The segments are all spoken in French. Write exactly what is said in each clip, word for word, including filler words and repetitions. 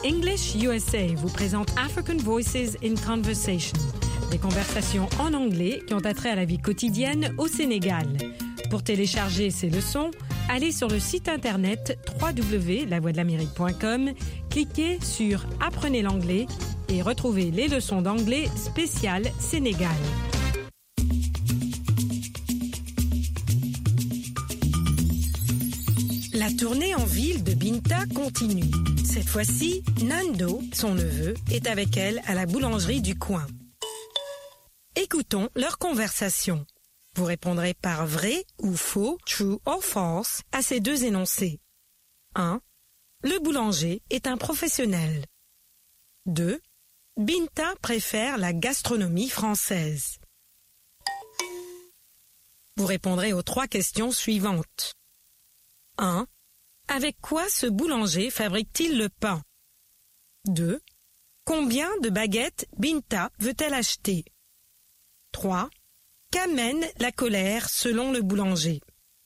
English U S A vous présente African Voices in Conversation, des conversations en anglais qui ont attrait à la vie quotidienne au Sénégal. Pour télécharger ces leçons, allez sur le site internet w w w point la voix de l'amérique point com, cliquez sur « Apprenez l'anglais » et retrouvez les leçons d'anglais spéciales Sénégal. La tournée en ville de Binta continue. Cette fois-ci, Nando, son neveu, est avec elle à la boulangerie du coin. Écoutons leur conversation. Vous répondrez par vrai ou faux, true or false, à ces deux énoncés. un. Le boulanger est un professionnel. deux. Binta préfère la gastronomie française. Vous répondrez aux trois questions suivantes. un. Avec quoi ce boulanger fabrique-t-il le pain? deux. Combien de baguettes Binta veut-elle acheter? trois. Qu'amène la colère selon le boulanger?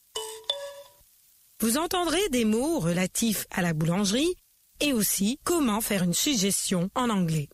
Vous entendrez des mots relatifs à la boulangerie et aussi comment faire une suggestion en anglais.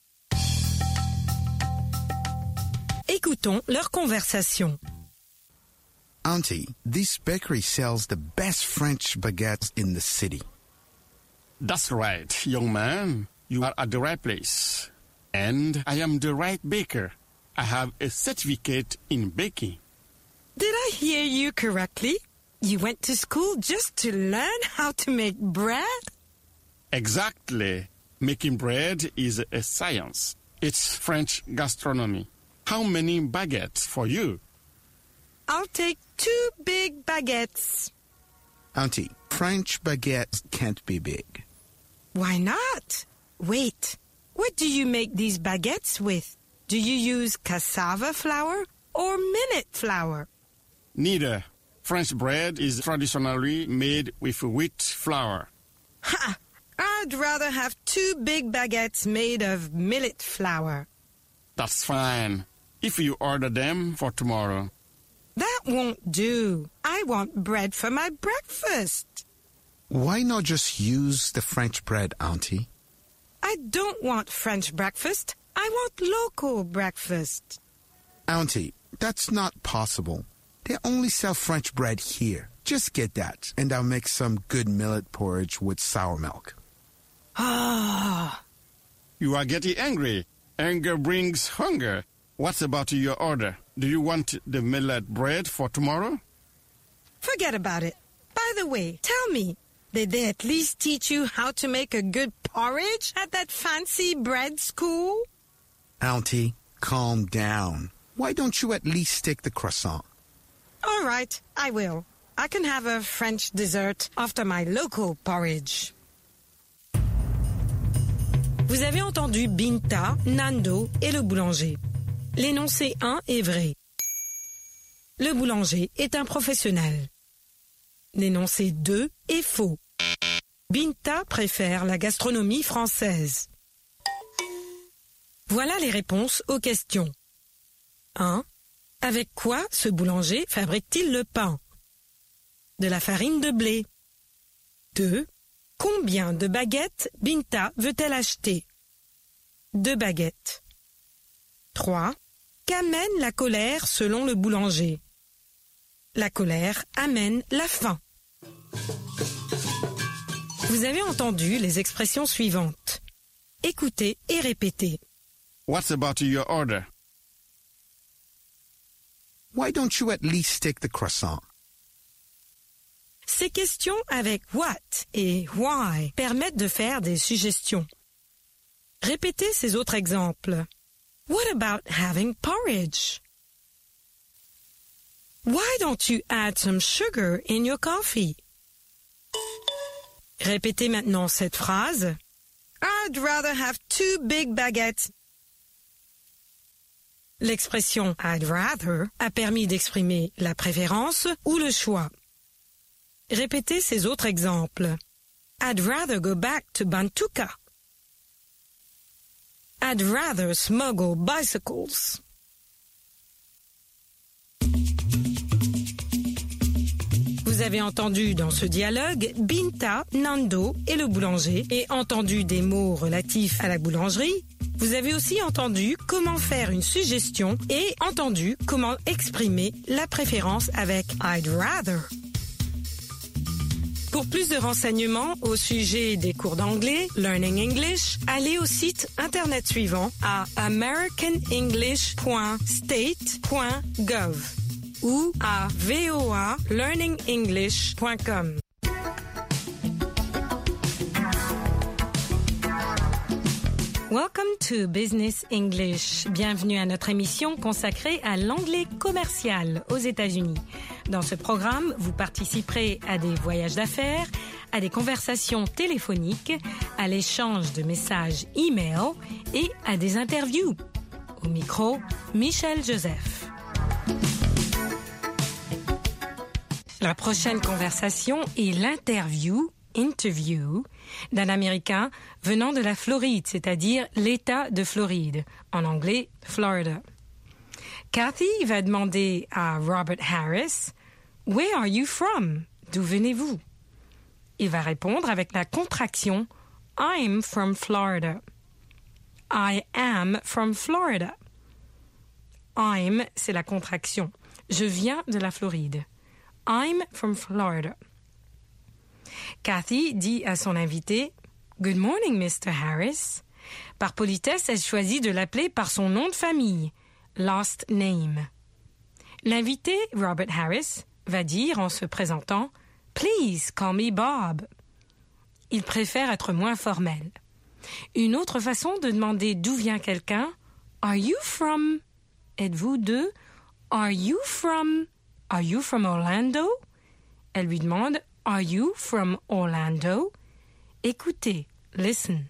Écoutons leur conversation. Auntie, this bakery sells the best French baguettes in the city. That's right, young man. You are at the right place. And I am the right baker. I have a certificate in baking. Did I hear you correctly? You went to school just to learn how to make bread? Exactly. Making bread is a science. It's French gastronomy. How many baguettes for you? I'll take two big baguettes. Auntie, French baguettes can't be big. Why not? Wait, what do you make these baguettes with? Do you use cassava flour or millet flour? Neither. French bread is traditionally made with wheat flour. Ha! I'd rather have two big baguettes made of millet flour. That's fine. If you order them for tomorrow. That won't do. I want bread for my breakfast. Why not just use the French bread, Auntie? I don't want French breakfast. I want local breakfast. Auntie, that's not possible. They only sell French bread here. Just get that, and I'll make some good millet porridge with sour milk. Ah. You are getting angry. Anger brings hunger. What's about your order? Do you want the millet bread for tomorrow? Forget about it. By the way, tell me, did they at least teach you how to make a good porridge at that fancy bread school? Auntie, calm down. Why don't you at least take the croissant? All right, I will. I can have a French dessert after my local porridge. Vous avez entendu Binta, Nando et le boulanger. L'énoncé un est vrai. Le boulanger est un professionnel. L'énoncé deux est faux. Binta préfère la gastronomie française. Voilà les réponses aux questions. un. Avec quoi ce boulanger fabrique-t-il le pain? De la farine de blé. deux. Combien de baguettes Binta veut-elle acheter? Deux baguettes. trois. Qu'amène la colère selon le boulanger? La colère amène la faim. Vous avez entendu les expressions suivantes. Écoutez et répétez. What's about your order? Why don't you at least take the croissant? Ces questions avec what et why permettent de faire des suggestions. Répétez ces autres exemples. What about having porridge? Why don't you add some sugar in your coffee? Répétez maintenant cette phrase. I'd rather have two big baguettes. L'expression I'd rather a permis d'exprimer la préférence ou le choix. Répétez ces autres exemples. I'd rather go back to Bantuka. I'd rather smuggle bicycles. Vous avez entendu dans ce dialogue Binta, Nando et le boulanger et entendu des mots relatifs à la boulangerie. Vous avez aussi entendu comment faire une suggestion et entendu comment exprimer la préférence avec I'd rather. Pour plus de renseignements au sujet des cours d'anglais, Learning English, allez au site internet suivant à american english point state point gov ou à v o a learning english point com. Welcome to Business English. Bienvenue à notre émission consacrée à l'anglais commercial aux États-Unis. Dans ce programme, vous participerez à des voyages d'affaires, à des conversations téléphoniques, à l'échange de messages e-mail et à des interviews. Au micro, Michel Joseph. La prochaine conversation est l'interview, interview, d'un Américain venant de la Floride, c'est-à-dire l'État de Floride, en anglais Florida. Kathy va demander à Robert Harris « Where are you from? D'où venez-vous? » Il va répondre avec la contraction « I'm from Florida ». « I am from Florida ». « I'm » c'est la contraction. Je viens de la Floride. « I'm from Florida ». Kathy dit à son invité « Good morning, mister Harris ». Par politesse, elle choisit de l'appeler par son nom de famille, last name. L'invité, Robert Harris, va dire en se présentant « Please call me Bob ». Il préfère être moins formel. Une autre façon de demander d'où vient quelqu'un « Are you from » Êtes-vous de « Are you from » Are you from Orlando? Elle lui demande Are you from Orlando? Écoutez, listen.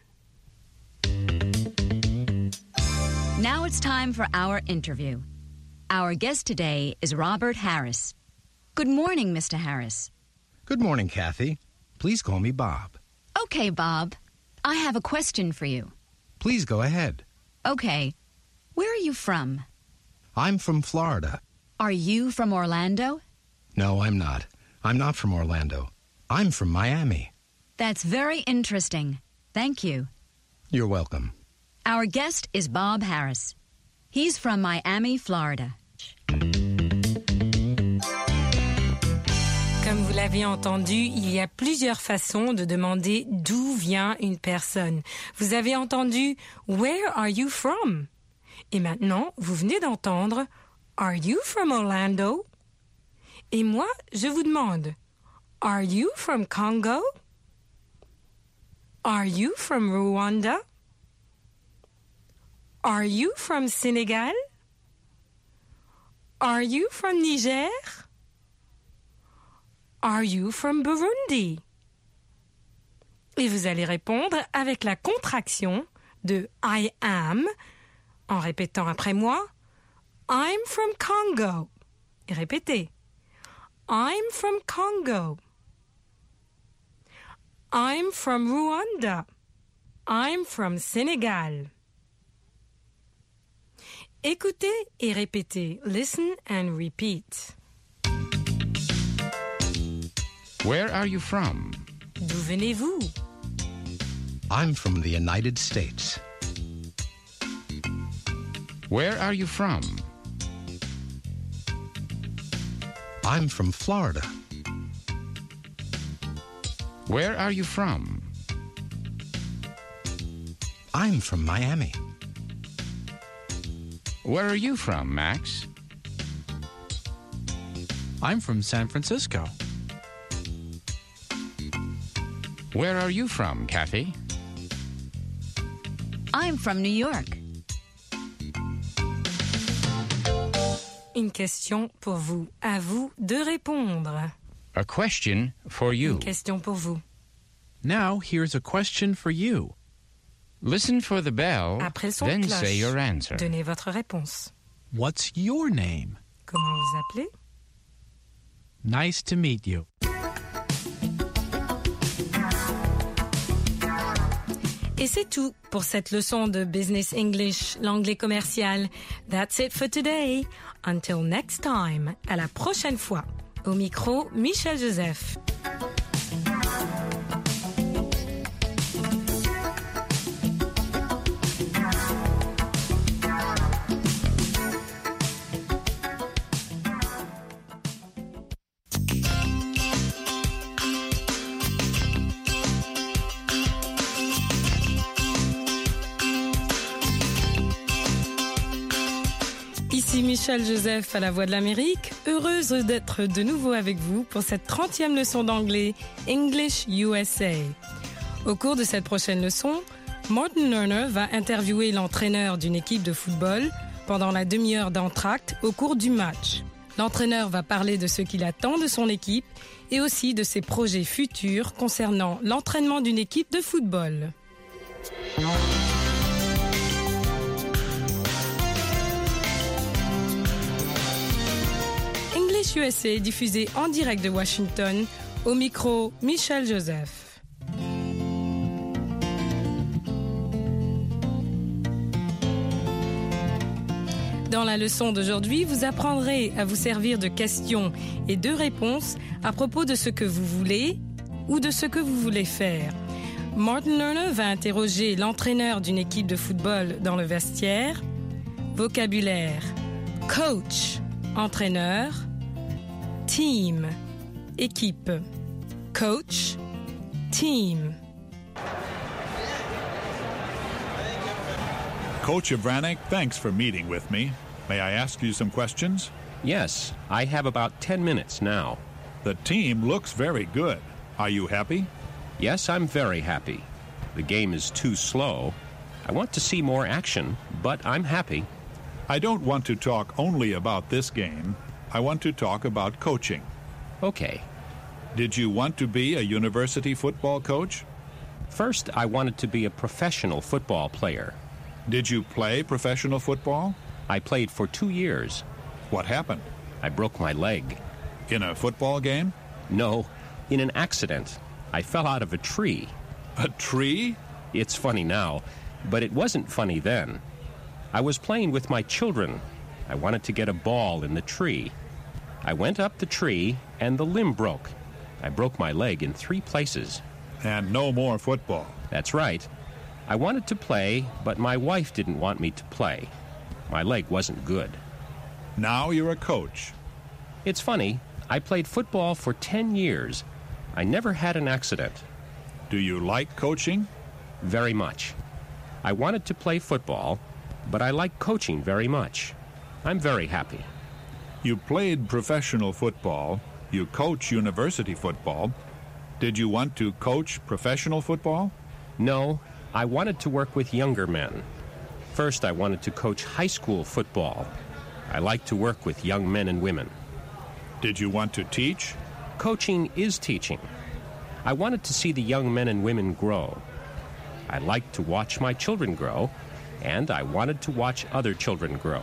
Now it's time for our interview. Our guest today is Robert Harris. Good morning, Mister Harris. Good morning, Kathy. Please call me Bob. Okay, Bob. I have a question for you. Please go ahead. Okay. Where are you from? I'm from Florida. Are you from Orlando? No, I'm not. I'm not from Orlando. I'm from Miami. That's very interesting. Thank you. You're welcome. Our guest is Bob Harris. He's from Miami, Florida. Comme vous l'avez entendu, il y a plusieurs façons de demander d'où vient une personne. Vous avez entendu « Where are you from ?» Et maintenant, vous venez d'entendre « Are you from Orlando ?» Et moi, je vous demande « Are you from Congo? Are you from Rwanda? Are you from Senegal? Are you from Niger? Are you from Burundi? » Et vous allez répondre avec la contraction de I am, en répétant après moi I'm from Congo. Et répétez I'm from Congo. I'm from Rwanda. I'm from Senegal. Écoutez et répétez. Listen and repeat. Where are you from? D'où venez-vous? I'm from the United States. Where are you from? I'm from Florida. Where are you from? I'm from Miami. Where are you from, Max? I'm from San Francisco. Where are you from, Kathy? I'm from New York. Une question pour vous. À vous de répondre. A question for you. Une question pour vous. Now, here's a question for you. Listen for the bell, Après le son then de cloche, say your answer. donnez votre réponse. What's your name? Comment vous appelez? Nice to meet you. Et c'est tout pour cette leçon de Business English, l'anglais commercial. That's it for today. Until next time. À la prochaine fois. Au micro, Michel Joseph. Ici Michel Joseph à la Voix de l'Amérique, heureuse d'être de nouveau avec vous pour cette trentième leçon d'anglais English U S A. Au cours de cette prochaine leçon, Martin Lerner va interviewer l'entraîneur d'une équipe de football pendant la demi-heure d'entracte au cours du match. L'entraîneur va parler de ce qu'il attend de son équipe et aussi de ses projets futurs concernant l'entraînement d'une équipe de football. U S A diffusé en direct de Washington, au micro Michel Joseph. Dans la leçon d'aujourd'hui, vous apprendrez à vous servir de questions et de réponses à propos de ce que vous voulez ou de ce que vous voulez faire. Martin Lerner va interroger l'entraîneur d'une équipe de football dans le vestiaire. Vocabulaire: coach, entraîneur. Team, équipe. Coach, team. Coach Avranic, thanks for meeting with me. May I ask you some questions? Yes, I have about ten minutes now. The team looks very good. Are you happy? Yes, I'm very happy. The game is too slow. I want to see more action, but I'm happy. I don't want to talk only about this game. I want to talk about coaching. Okay. Did you want to be a university football coach? First, I wanted to be a professional football player. Did you play professional football? I played for two years. What happened? I broke my leg. In a football game? No, in an accident. I fell out of a tree. A tree? It's funny now, but it wasn't funny then. I was playing with my children. I wanted to get a ball in the tree. I went up the tree, and the limb broke. I broke my leg in three places. And no more football. That's right. I wanted to play, but my wife didn't want me to play. My leg wasn't good. Now you're a coach. It's funny. I played football for ten years. I never had an accident. Do you like coaching? Very much. I wanted to play football, but I like coaching very much. I'm very happy. You played professional football. You coach university football. Did you want to coach professional football? No, I wanted to work with younger men. First, I wanted to coach high school football. I like to work with young men and women. Did you want to teach? Coaching is teaching. I wanted to see the young men and women grow. I liked to watch my children grow, and I wanted to watch other children grow.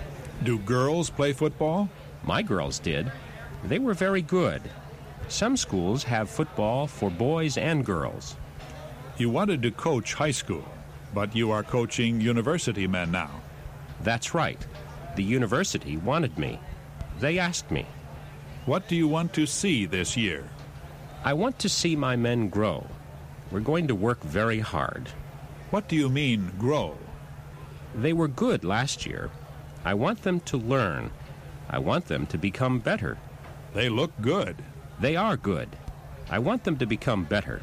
Do girls play football? My girls did. They were very good. Some schools have football for boys and girls. You wanted to coach high school, but you are coaching university men now. That's right. The university wanted me. They asked me. What do you want to see this year? I want to see my men grow. We're going to work very hard. What do you mean, grow? They were good last year. I want them to learn. I want them to become better. They look good. They are good. I want them to become better.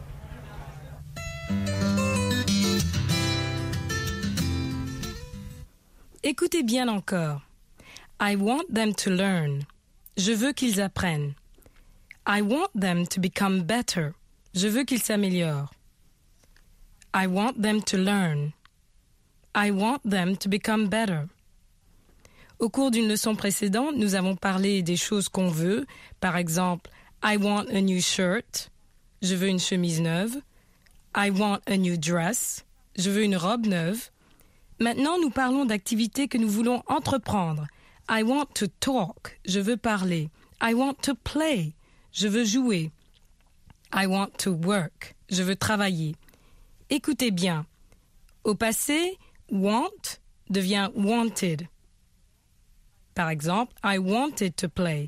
Écoutez bien encore. I want them to learn. Je veux qu'ils apprennent. I want them to become better. Je veux qu'ils s'améliorent. I want them to learn. I want them to become better. Au cours d'une leçon précédente, nous avons parlé des choses qu'on veut. Par exemple, I want a new shirt. Je veux une chemise neuve. I want a new dress. Je veux une robe neuve. Maintenant, nous parlons d'activités que nous voulons entreprendre. I want to talk. Je veux parler. I want to play. Je veux jouer. I want to work. Je veux travailler. Écoutez bien. Au passé, want devient wanted. Par exemple, I wanted to play.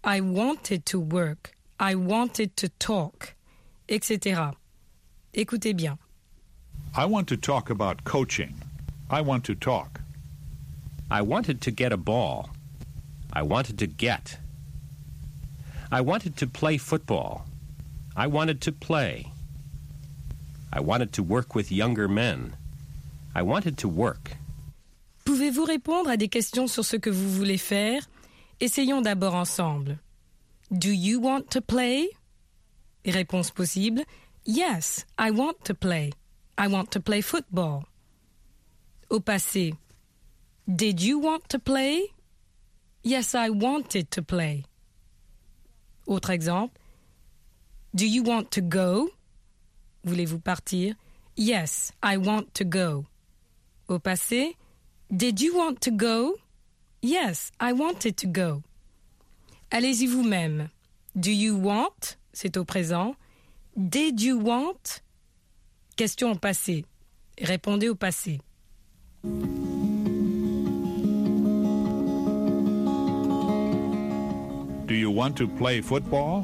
I wanted to work. I wanted to talk, et cetera. Écoutez bien. I want to talk about coaching. I want to talk. I wanted to get a ball. I wanted to get. I wanted to play football. I wanted to play. I wanted to work with younger men. I wanted to work. Pouvez-vous répondre à des questions sur ce que vous voulez faire? Essayons d'abord ensemble. Do you want to play? Réponse possible. Yes, I want to play. I want to play football. Au passé. Did you want to play? Yes, I wanted to play. Autre exemple. Do you want to go? Voulez-vous partir? Yes, I want to go. Au passé. Did you want to go? Yes, I wanted to go. Allez-y vous-même. Do you want? C'est au présent. Did you want? Question au passé. Répondez au passé. Do you want to play football?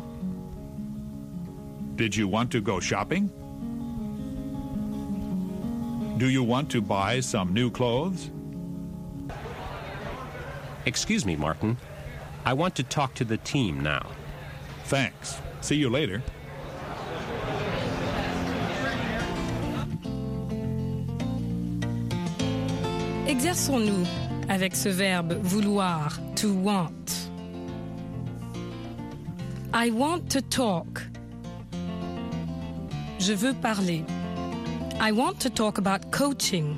Did you want to go shopping? Do you want to buy some new clothes? Excuse me, Martin. I want to talk to the team now. Thanks. See you later. Exerçons-nous avec ce verbe vouloir, to want. I want to talk. Je veux parler. I want to talk about coaching.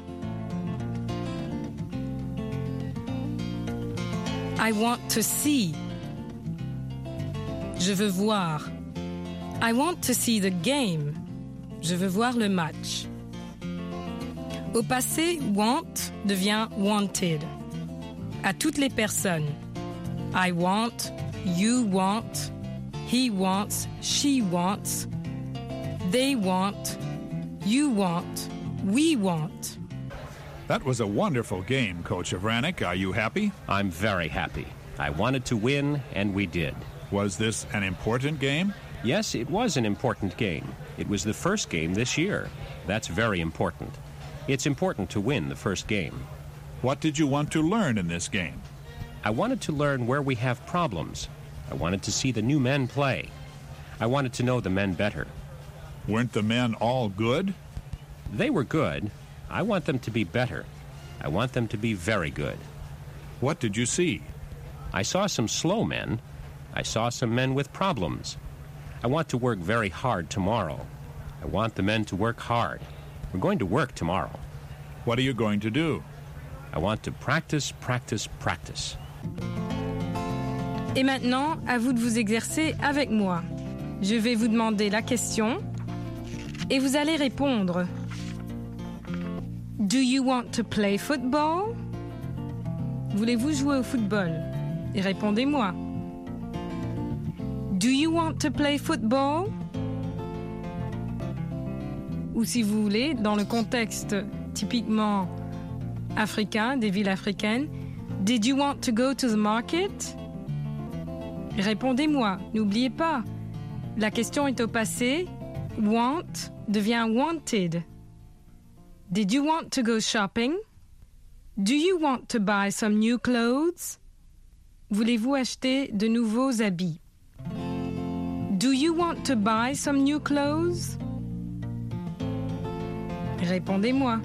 I want to see. Je veux voir. I want to see the game. Je veux voir le match. Au passé, want devient wanted. À toutes les personnes. I want, you want, he wants, she wants, they want, you want, we want. That was a wonderful game, Coach Avranik. Are you happy? I'm very happy. I wanted to win, and we did. Was this an important game? Yes, it was an important game. It was the first game this year. That's very important. It's important to win the first game. What did you want to learn in this game? I wanted to learn where we have problems. I wanted to see the new men play. I wanted to know the men better. Weren't the men all good? They were good. I want them to be better. I want them to be very good. What did you see? I saw some slow men. I saw some men with problems. I want to work very hard tomorrow. I want the men to work hard. We're going to work tomorrow. What are you going to do? I want to practice, practice, practice. Et maintenant, à vous de vous exercer avec moi. Je vais vous demander la question et vous allez répondre. Do you want to play football? Voulez-vous jouer au football? Et répondez-moi. Do you want to play football? Ou si vous voulez, dans le contexte typiquement africain, des villes africaines, did you want to go to the market? Répondez-moi, n'oubliez pas, la question est au passé, want devient wanted. Did you want to go shopping? Do you want to buy some new clothes? Voulez-vous acheter de nouveaux habits? Do you want to buy some new clothes? Répondez-moi.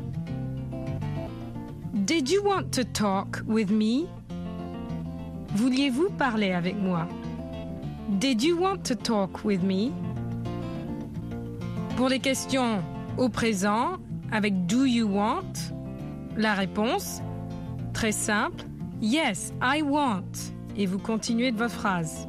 Did you want to talk with me? Vouliez-vous parler avec moi? Did you want to talk with me? Pour les questions au présent, avec do you want, la réponse, très simple, yes, I want. Et vous continuez de votre phrase.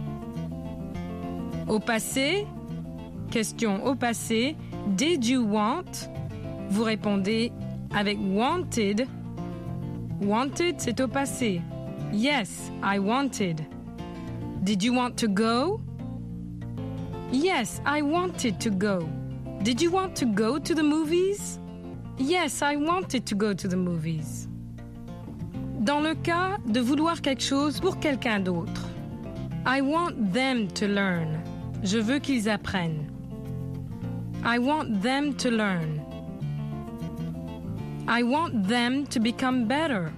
Au passé, question au passé, did you want? Vous répondez avec wanted. Wanted, c'est au passé. Yes, I wanted. Did you want to go? Yes, I wanted to go. Did you want to go to the movies? Yes, I wanted to go to the movies. Dans le cas de vouloir quelque chose pour quelqu'un d'autre, I want them to learn. Je veux qu'ils apprennent. I want them to learn. I want them to become better.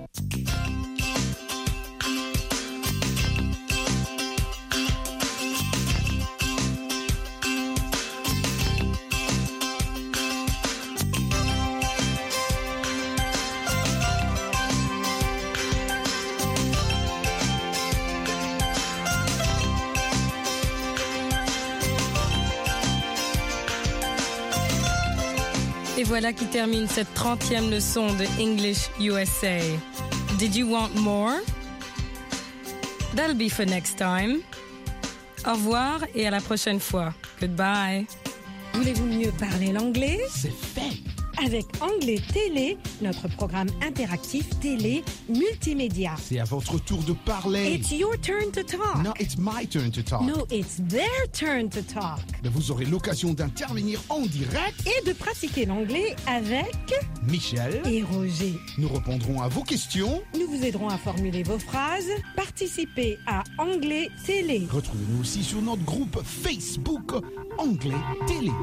Et voilà qui termine cette trentième leçon de English U S A. Did you want more? That'll be for next time. Au revoir et à la prochaine fois. Goodbye. Voulez-vous mieux parler l'anglais? C'est fait. Avec Anglais Télé, notre programme interactif télé multimédia. C'est à votre tour de parler. It's your turn to talk. No, it's my turn to talk. No, it's their turn to talk. Mais vous aurez l'occasion d'intervenir en direct et de pratiquer l'anglais avec Michel et Roger. Nous répondrons à vos questions. Nous vous aiderons à formuler vos phrases. Participez à Anglais Télé. Retrouvez-nous aussi sur notre groupe Facebook Anglais Télé.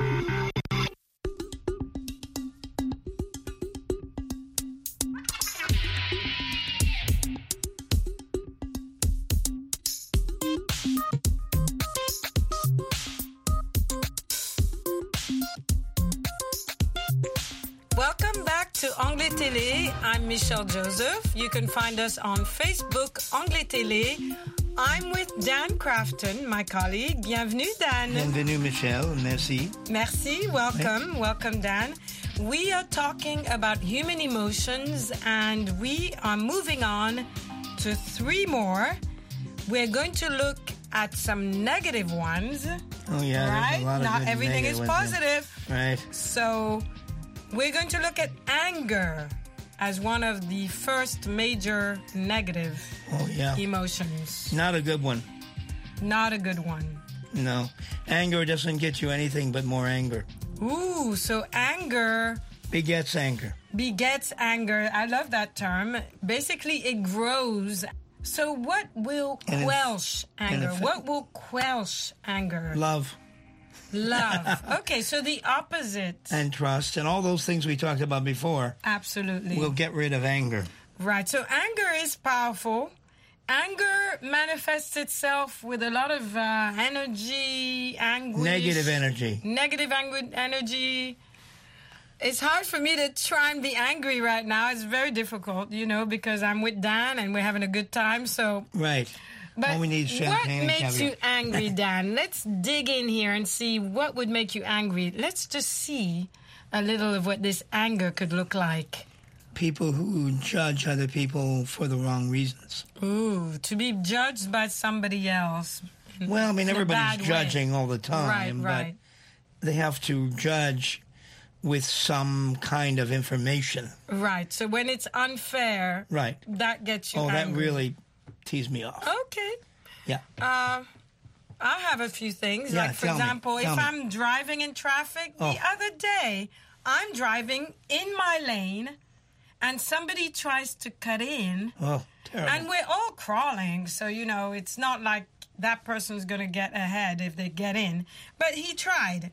Welcome back to Anglais Télé. I'm Michelle Joseph. You can find us on Facebook, Anglais Télé. I'm with Dan Crafton, my colleague. Bienvenue, Dan. Bienvenue, Michelle. Merci. Merci. Welcome. Oui. Welcome, Dan. We are talking about human emotions, and we are moving on to three more. We're going to look at some negative ones. Oh, yeah. Right? A lot of Not everything is positive. Right. So we're going to look at anger as one of the first major negative oh, yeah. emotions. Not a good one. Not a good one. No. Anger doesn't get you anything but more anger. Ooh, so anger begets anger. Begets anger. I love that term. Basically, it grows. So what will quelch anger? What will quelch anger? Love. Love. Okay, so the opposite. And trust and all those things we talked about before. Absolutely. Will get rid of anger. Right. So anger is powerful. Anger manifests itself with a lot of uh, energy, anguish. Negative energy. Negative angu- energy. It's hard for me to try and be angry right now. It's very difficult, you know, because I'm with Dan and we're having a good time. So right. But all we need is champagne what makes and you angry, Dan? Let's dig in here and see what would make you angry. Let's just see a little of what this anger could look like. People who judge other people for the wrong reasons. Ooh, to be judged by somebody else. Well, I mean, everybody's judging all the time. Right, right. But they have to judge with some kind of information. Right. So when it's unfair, right. that gets you oh, angry. Oh, that really tease me off. Okay. Yeah. Uh, I have a few things. Yeah, like, for tell example, me, if me. I'm driving in traffic, oh. the other day, I'm driving in my lane, and somebody tries to cut in. Oh, terrible. And we're all crawling, so, you know, it's not like that person's going to get ahead if they get in. But he tried.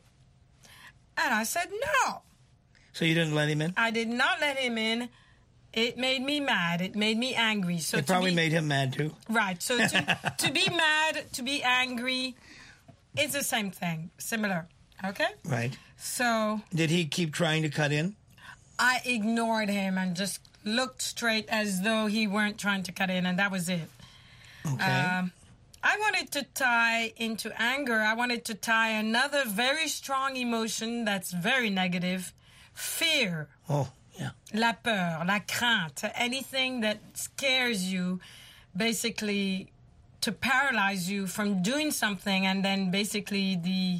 And I said, no. So you didn't let him in? I did not let him in. It made me mad. It made me angry. So it probably be, made him mad, too. Right. So to, to be mad, to be angry, it's the same thing. Similar. Okay? Right. So... Did he keep trying to cut in? I ignored him and just looked straight as though he weren't trying to cut in, and that was it. Okay. Um, I wanted to tie into anger, I wanted to tie another very strong emotion that's very negative, fear. Oh, yeah. La peur, la crainte, anything that scares you, basically to paralyze you from doing something, and then basically the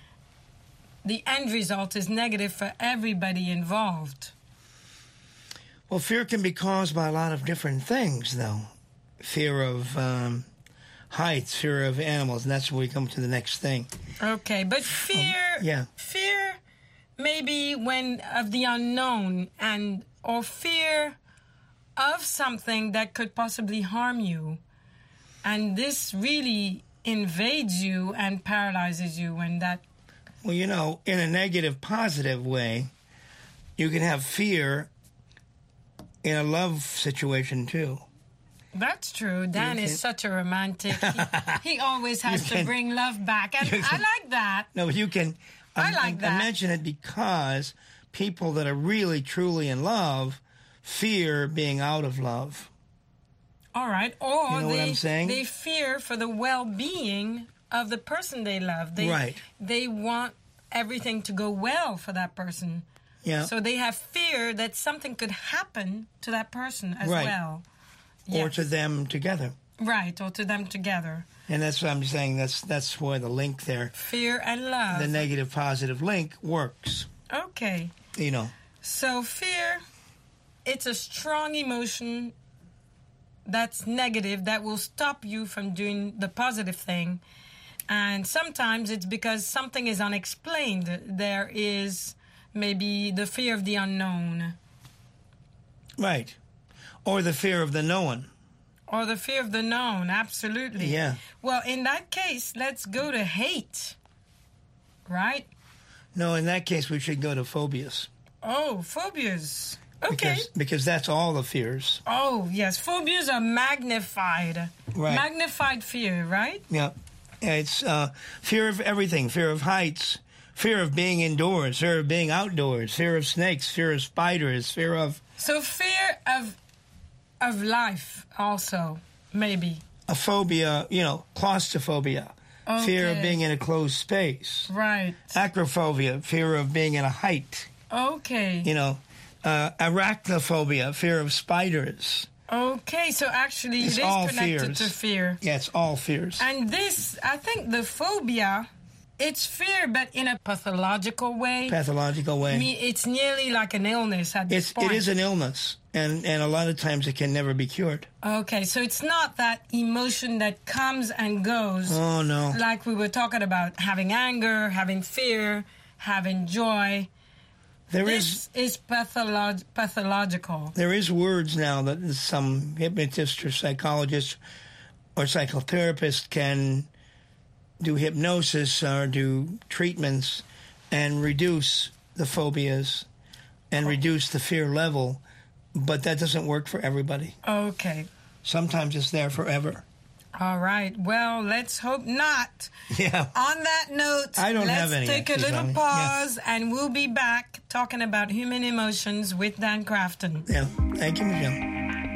the end result is negative for everybody involved. Well, fear can be caused by a lot of different things, though. Fear of um, heights, fear of animals, and that's where we come to the next thing. Okay, but fear, um, yeah. fear maybe when of the unknown, and or fear of something that could possibly harm you. and this really invades you and paralyzes you when that... Well, you know, in a negative, positive way, you can have fear in a love situation, too. That's true. Dan is such a romantic. He, he always has can, to bring love back. And can, I like that. No, but you can... I um, like that. I mention it because people that are really, truly in love fear being out of love. All right. Or you know they, what I'm saying? they fear for the well-being of the person they love. They, right. They want everything to go well for that person. Yeah. So they have fear that something could happen to that person as right. well. Or yes. to them together. Right, or to them together. And that's what I'm saying. That's that's where the link there. Fear and love. The negative positive link works. Okay. You know. So fear, it's a strong emotion that's negative that will stop you from doing the positive thing. And sometimes it's because something is unexplained. There is maybe the fear of the unknown. Right. Or the fear of the known. Or the fear of the known, absolutely. Yeah. Well, in that case, let's go to hate. Right? No, in that case, we should go to phobias. Oh, phobias. Okay. Because, because that's all the fears. Oh, yes. Phobias are magnified. Right. Magnified fear, right? Yeah. It's uh, fear of everything. Fear of heights. Fear of being indoors. Fear of being outdoors. Fear of snakes. Fear of spiders. Fear of... So fear of of life also, maybe. A phobia, you know, claustrophobia. Okay. Fear of being in a closed space. Right. Acrophobia. Fear of being in a height. Okay. You know, uh, arachnophobia. Fear of spiders. Okay, so actually it's it is all connected fears. to fear. Yeah, it's all fears. And this, I think the phobia, it's fear, but in a pathological way. Pathological way. I mean, it's nearly like an illness at this it's, point. It is an illness, and, and a lot of times it can never be cured. Okay, so it's not that emotion that comes and goes. Oh, no. Like we were talking about having anger, having fear, having joy. There this is, is patholog- pathological. There is words now that some hypnotist or psychologist or psychotherapist can do hypnosis or do treatments and reduce the phobias and oh. reduce the fear level, but that doesn't work for everybody. Okay. Sometimes it's there forever. All right. Well, let's hope not. Yeah. On that note, I don't let's have any, take actually, a little Bonnie. pause, yeah. and we'll be back talking about human emotions with Dan Crafton. Yeah. Thank you, Michelle.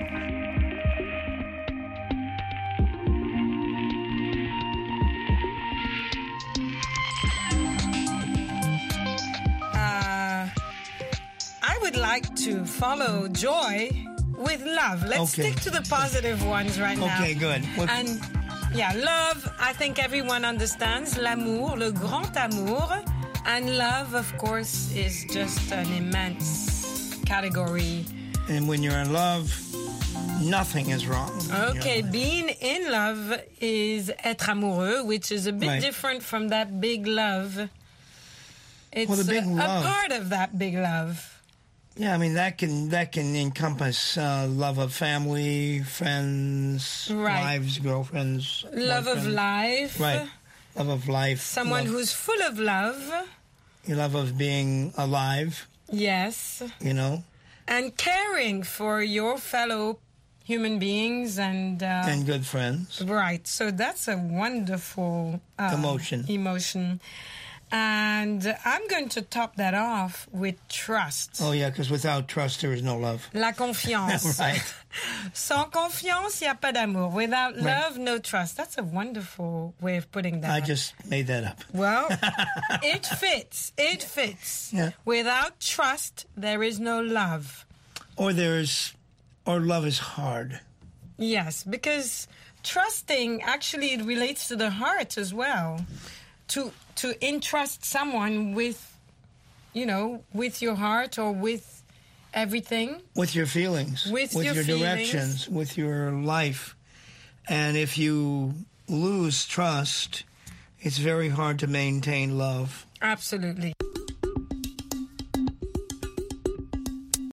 I would like to follow joy with love. Let's okay. stick to the positive ones right now. Okay, good. What... And yeah, love, I think everyone understands. L'amour, le grand amour. And love, of course, is just an immense category. And when you're in love, nothing is wrong. Okay, being in love is être amoureux, which is a bit right. different from that big love. It's well, the big a, love. a part of that big love. Yeah, I mean, that can that can encompass uh, love of family, friends, right. wives, girlfriends. Love boyfriends. of life. Right. Love of life. Someone love. who's full of love. Your love of being alive. Yes. You know. And caring for your fellow human beings and... Uh, and good friends. Right. So that's a wonderful... Uh, emotion. Emotion. And I'm going to top that off with trust. Oh, yeah, because without trust, there is no love. La confiance. Right. Sans confiance, il n'y a pas d'amour. Without right. love, no trust. That's a wonderful way of putting that. I up. just made that up. Well, it fits. It fits. Yeah. Without trust, there is no love. Or there's... Or love is hard. Yes, because trusting, actually, it relates to the heart as well. To to entrust someone with, you know, with your heart or with everything. With your feelings. With, with your, your feelings. directions. With your life. And if you lose trust, it's very hard to maintain love. Absolutely.